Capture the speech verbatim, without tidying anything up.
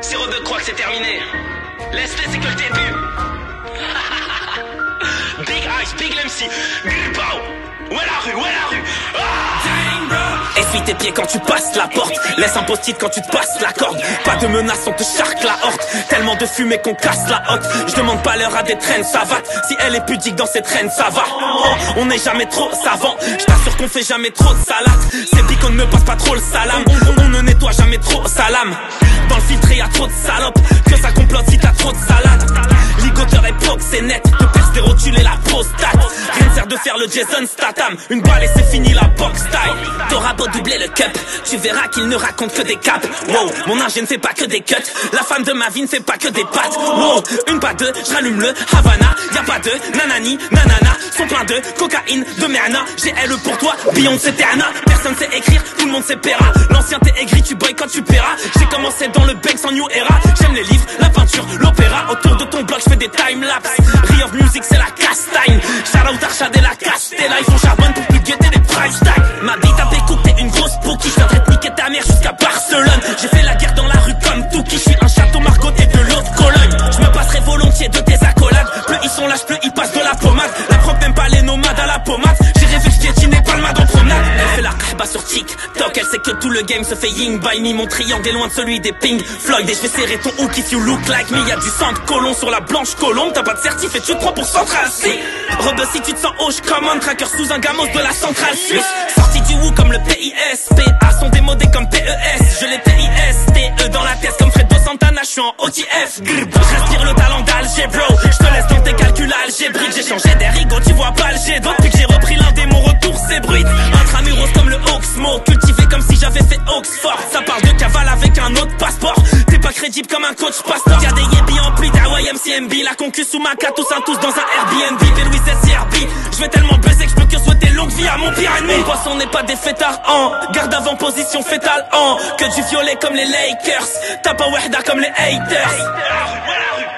Si Rebeu croit que c'est terminé, laisse-les, c'est que le début. Big Ice, Big M C, Gilbao. Où est la rue, où est la rue? Ah! Essuie tes pieds quand tu passes la porte. Laisse un post-it quand tu te passes la corde. Pas de menace, on te charque la horte. Tellement de fumée qu'on casse la hotte. Je demande pas l'heure à des traînes savates. Si elle est pudique dans ses traînes, ça va. Oh, on n'est jamais trop savant. Je t'assure qu'on fait jamais trop de salade. C'est dit qu'on ne me passe pas trop le salam. On, on ne nettoie jamais trop salam. Dans le filtre y a trop de salopes. Que ça complote si t'as trop de salade. Ligoteur époque c'est net. Te perce des rotules et la prostate. Rien ne sert de faire le Jason Statham. Une balle et c'est fini la box style. T'auras beau doubler le cup, tu verras qu'il ne raconte que des caps. Wow, mon ingé ne fait pas que des cuts. La femme de ma vie ne fait pas que des pattes. Wow, une pas deux, je rallume le Havana. Y'a pas de nanani, nanana. Sont plein de cocaïne, de merna. J'ai elle pour toi, Beyoncé Terna. Personne sait écrire, tout le monde sait péra. L'ancien t'es aigri, tu boy quand tu paieras. J'ai commencé dans le Banks en New Era. J'aime les livres, la peinture, l'opéra. Autour de ton bloc, je fais des timelapse. Re of Music, c'est la castagne. Shout out Arshad et la Castella. Ils font charbonne pour plus guetter des price tags. Ma bite a pécou, t'es une grosse pookie. Je viendrai te niquer ta mère jusqu'à Barcelone. J'ai fait la guerre dans la rue comme Touki. Je suis un château margoté de l'autre Cologne. Je me passerai volontiers de tes accolades. Plus ils sont lâches, plus ils passent de la pommade. La prof n'aime pas les nomades à la pommade. J'ai rêvé que je piétinais Palmade en promenade. Elle fait la kahba sur TikTok. Elle sait que tout le game se fait ying by me. Mon triangle est loin de celui des Pink Floyd. Et je vais serrer ton hook if you look like me. Y'a du sang de colon sur la blanche colombe. T'as pas de certif et tu te prends pour Central C. Rebeu si tu te sens hoche comme un tracker sous un gamos de la centrale suisse. Sorti du Woo comme le P I S. P A sont démodés comme P E S. Je les T I S, T E dans la tête comme Fredo Santana. Je suis en O T F. Je respire le talent d'Alger bro. Je te laisse dans tes calculs algébriques. J'ai changé des rigots, tu vois pas le jet d'autres. Depuis que j'ai repris l'un des mon retour c'est bruit. Intramuros comme le Oxmo. Cultivé comme si j'avais fait Oxford. Ça parle de cavale avec un autre passeport. T'es pas crédible comme un coach pasteur. Y'a des yébis en pluie, d'A Y M C M B. La concu sous ma carte, tous un tous dans un Airbnb. Bélouis S C R B. Je vais tellement baiser que je peux que souhaiter longue vie à mon pire ennemi. Mon poisson n'est pas des fêtards en garde avant position fétale en que du violet comme les Lakers. T'as pas wahda comme les haters.